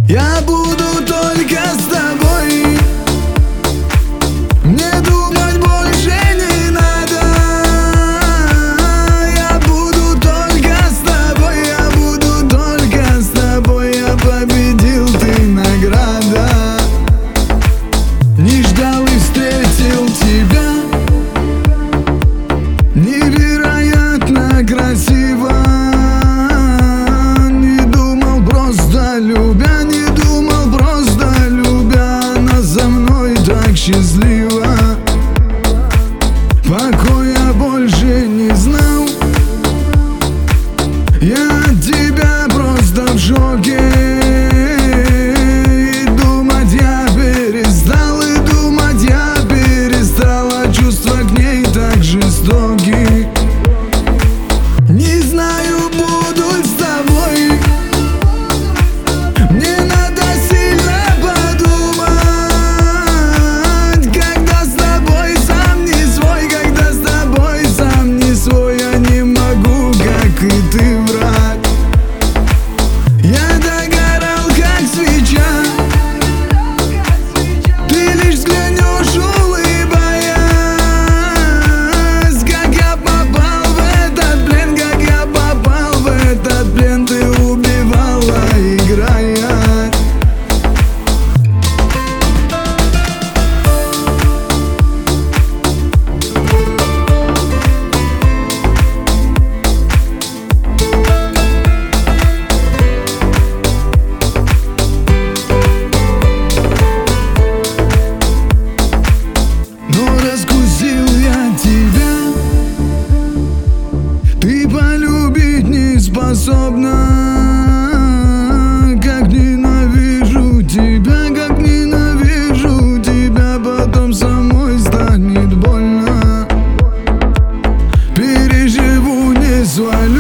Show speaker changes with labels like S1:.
S1: Я буду только с тобой. Мне думать больше не надо. Я буду только с тобой. Я буду только с тобой. Я победил, ты награда. Не ждал и встретил тебя. Невероятно красиво. Не думал, просто любя. Не думал, просто любя. Она за мной так счастлива. Покоя больше не знал. Я от тебя просто в шоке. И думать я перестал. И думать я перестал. А чувства к ней так жестоки. Не знаю, буду ли с тобой. Мне надо сильно подумать. Когда с тобой сам не свой. Когда с тобой сам не свой. Я не могу, как и ты, врать. Я догорал, как свеча. Ты лишь взглянешь, улыбаясь. Как я попал в этот плен. Как я попал в этот плен. Ты убивала, играя. Но раскусил я тебя. Ты полюбить не способна. Как ненавижу тебя. Как ненавижу тебя. Потом самой станет больно. Переживу, не свалю.